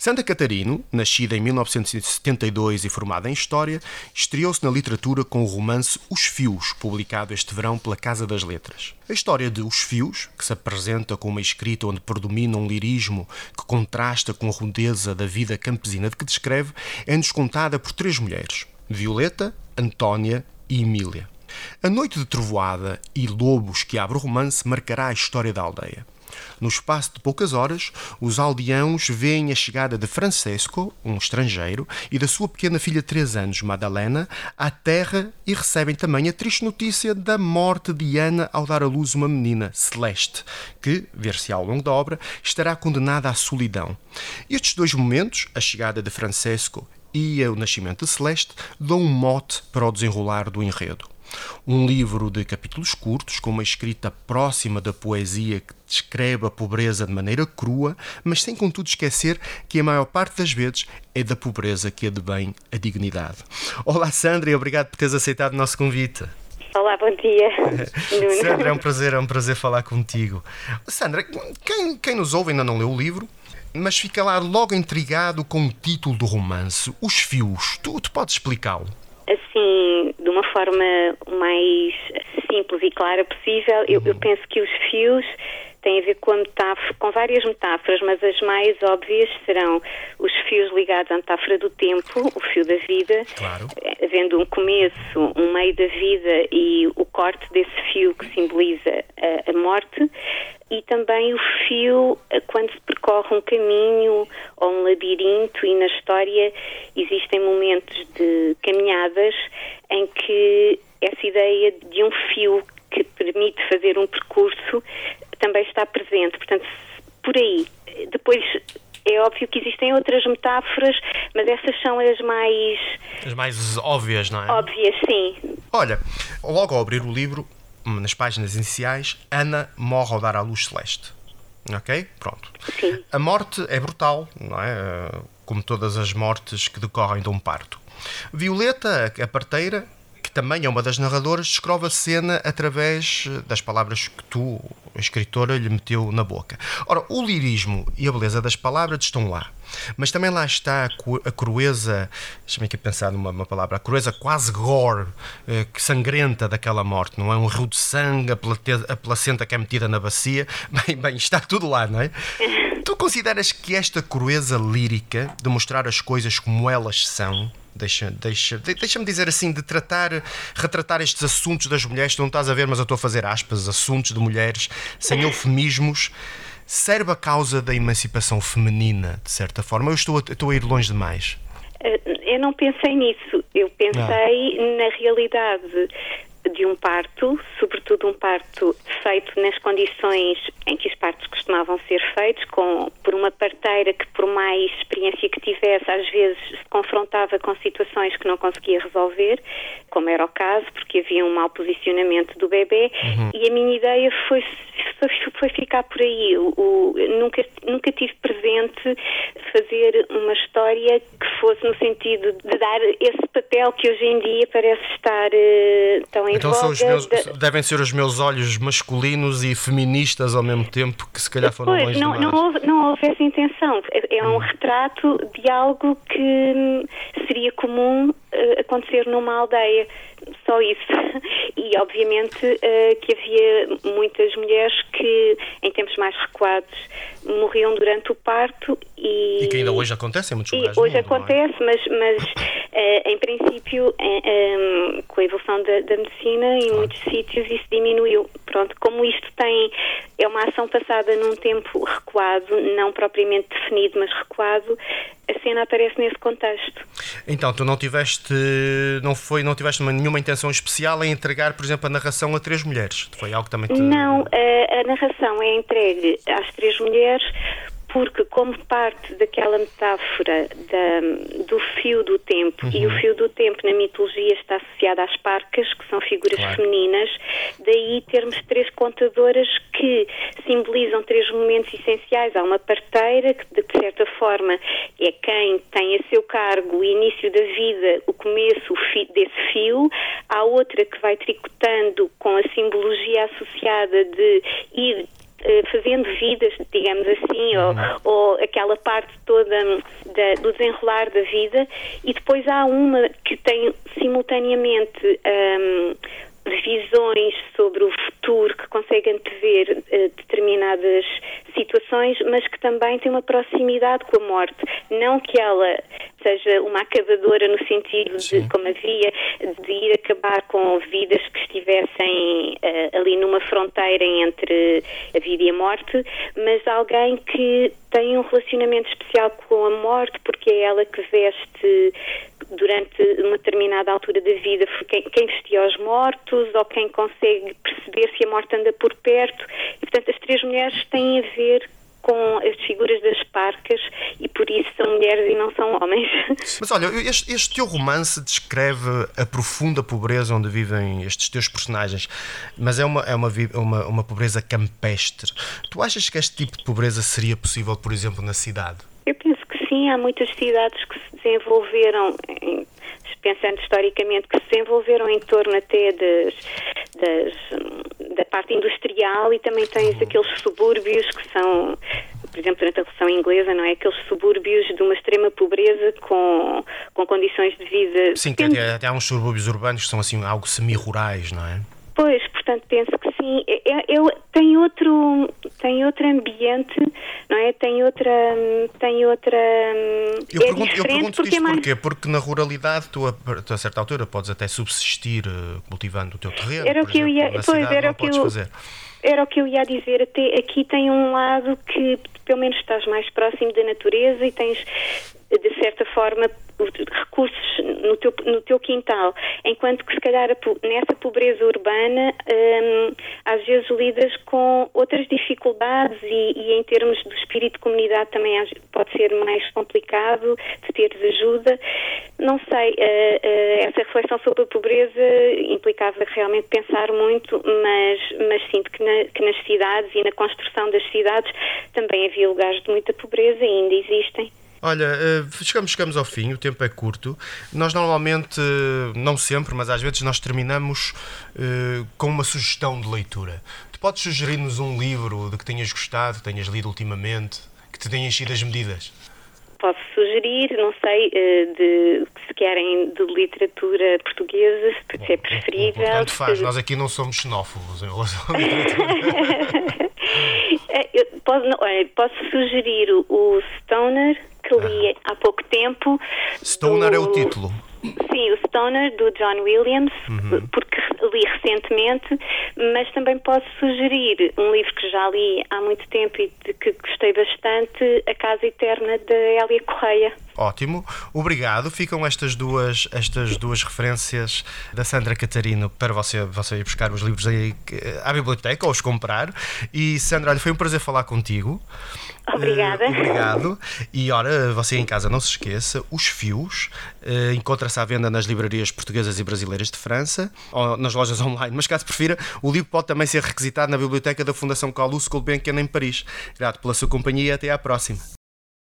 Sandra Catarino, nascida em 1972 e formada em História, estreou-se na literatura com o romance Os Fios, publicado este verão pela Casa das Letras. A história de Os Fios, que se apresenta com uma escrita onde predomina um lirismo que contrasta com a rudeza da vida campesina de que descreve, é-nos contada por três mulheres: Violeta, Antónia e Emília. A noite de trovoada e lobos que abre o romance marcará a história da aldeia. No espaço de poucas horas, os aldeãos veem a chegada de Francesco, um estrangeiro, e da sua pequena filha de 3 anos, Madalena, à terra e recebem também a triste notícia da morte de Ana ao dar à luz uma menina, Celeste, que, ver-se ao longo da obra, estará condenada à solidão. Estes dois momentos, a chegada de Francesco e o nascimento de Celeste, dão um mote para o desenrolar do enredo. Um livro de capítulos curtos, com uma escrita próxima da poesia que descreve a pobreza de maneira crua, mas sem contudo esquecer que a maior parte das vezes é da pobreza que advém a dignidade. Olá Sandra, e obrigado por teres aceitado o nosso convite. Olá, bom dia. Sandra, é um prazer falar contigo. Sandra, quem nos ouve ainda não leu o livro, mas fica lá logo intrigado com o título do romance, Os Fios. Tu podes explicá-lo? Assim, de uma forma mais simples e clara possível, eu penso que os fios têm a ver com várias metáforas, mas as mais óbvias serão os fios ligados à metáfora do tempo, o fio da vida, claro, havendo um começo, um meio da vida e o corte desse fio que simboliza a morte, e também o fio quando se percorre um caminho ou um labirinto, e na história existem momentos de caminhadas em que essa ideia de um fio que permite fazer um percurso também está presente, portanto, por aí. Depois é óbvio que existem outras metáforas, mas essas são as mais óbvias, não é? Óbvias, sim. Olha, logo ao abrir o livro, nas páginas iniciais, Ana morre ao dar à luz Celeste. Ok? Pronto. Sim. A morte é brutal, não é? Como todas as mortes que decorrem de um parto. Violeta, a parteira, que também é uma das narradoras, descreve a cena através das palavras que tu, a escritora, lhe meteu na boca. Ora, o lirismo e a beleza das palavras estão lá, mas também lá está a crueza, deixa-me aqui pensar numa palavra, a crueza quase gore, que sangrenta daquela morte, não é? Um rio de sangue, a placenta que é metida na bacia, bem, está tudo lá, não é? Tu consideras que esta crueza lírica de mostrar as coisas como elas são, deixa-me dizer assim, de retratar estes assuntos das mulheres, tu não estás a ver, mas eu estou a fazer aspas, assuntos de mulheres, sem eufemismos, serve a causa da emancipação feminina, de certa forma? Eu estou a ir longe demais. Eu não pensei nisso, eu pensei na realidade de um parto, sobretudo um parto feito nas condições em que os partos costumavam ser feitos, por uma parteira que, por mais experiência que tivesse, às vezes se confrontava com situações que não conseguia resolver, como era o caso, porque havia um mau posicionamento do bebê, e a minha ideia foi ficar por aí. Nunca tive presente fazer uma história que fosse no sentido de dar esse papel que hoje em dia parece estar tão em então voga. Devem ser os meus olhos masculinos e feministas ao mesmo tempo, que se calhar foram longe demais. Não houve essa intenção. É um retrato de algo que seria comum acontecer numa aldeia. Só isso. E obviamente que havia muitas mulheres que em tempos mais recuados morriam durante o parto e que ainda hoje acontece em muitos lugares. Hoje acontece, mas em princípio com a evolução da medicina em muitos sítios isso diminuiu. Pronto, como isto é uma ação passada num tempo recuado, não propriamente definido, mas recuado, a cena aparece nesse contexto. Então, tu não tiveste nenhuma intenção especial em entregar, por exemplo, a narração a 3 mulheres? Foi algo que também te... Não, a narração é entregue às 3 mulheres porque, como parte daquela metáfora do fio do tempo, e o fio do tempo na mitologia está associado às parcas, que são figuras femininas, daí termos 3 contadoras que simbolizam 3 momentos essenciais. Há uma parteira, que de certa forma é quem tem a seu cargo o início da vida, o começo desse fio. Há outra que vai tricotando com a simbologia associada de ir fazendo vidas, digamos assim, ou aquela parte toda do desenrolar da vida, e depois há uma que tem simultaneamente visões sobre o futuro, que consegue antever determinadas situações, mas que também tem uma proximidade com a morte. Não que ela seja uma acabadora no sentido de, como havia, de ir acabar com vidas que estivessem ali numa fronteira entre a vida e a morte, mas alguém que tem um relacionamento especial com a morte, porque é ela que veste durante uma determinada altura da vida quem vestia os mortos, ou quem consegue perceber se a morte anda por perto. E, portanto, as três mulheres têm a ver com as figuras das parcas, e por isso são mulheres e não são homens. Mas olha, este teu romance descreve a profunda pobreza onde vivem estes teus personagens, mas é uma pobreza campestre. Tu achas que este tipo de pobreza seria possível, por exemplo, na cidade? Eu penso que sim, há muitas cidades que se desenvolveram, pensando historicamente, que se desenvolveram em torno até da parte industrial, e também tens aqueles subúrbios que são, por exemplo, durante a Revolução Inglesa, não é? Aqueles subúrbios de uma extrema pobreza com condições de vida... Sim, até há uns subúrbios urbanos que são assim algo semi-rurais, não é? Pois, portanto, penso que sim. Tem outro ambiente, não é? Tem outra. Eu pergunto-te isto porquê? Porque na ruralidade tu a certa altura podes até subsistir cultivando o teu terreno. Era o que eu ia. Pois, era o que eu. Fazer. Era o que eu ia dizer. Até aqui tem um lado que pelo menos estás mais próximo da natureza e tens, de certa forma, recursos no teu quintal, enquanto que se calhar nessa pobreza urbana às vezes lidas com outras dificuldades e em termos do espírito de comunidade também pode ser mais complicado de teres ajuda. Não sei, essa reflexão sobre a pobreza implicava realmente pensar muito, mas sinto que nas cidades e na construção das cidades também havia lugares de muita pobreza e ainda existem. Olha, chegamos ao fim, o tempo é curto. Nós normalmente, não sempre, mas às vezes nós terminamos com uma sugestão de leitura. Tu podes sugerir-nos um livro de que tenhas gostado, que tenhas lido ultimamente, que te tenha enchido as medidas? Posso sugerir, não sei, se querem de literatura portuguesa, se é preferível. Tanto faz, nós aqui não somos xenófobos em relação à literatura. Posso sugerir o Stoner, que li há pouco tempo. Stoner é o título? Sim, o Stoner, do John Williams, porque li recentemente, mas também posso sugerir um livro que já li há muito tempo e de que gostei bastante, A Casa Eterna, de Hélia Correia. Ótimo, obrigado. Ficam estas duas referências da Sandra Catarino para você ir buscar os livros aí à biblioteca ou os comprar. E Sandra, olha, foi um prazer falar contigo. Obrigada. Obrigado. E ora, você em casa não se esqueça, Os Fios encontra-se à venda nas livrarias portuguesas e brasileiras de França ou nas lojas online, mas caso prefira, o livro pode também ser requisitado na biblioteca da Fundação Calouste Gulbenkian em Paris. Grato pela sua companhia e até à próxima.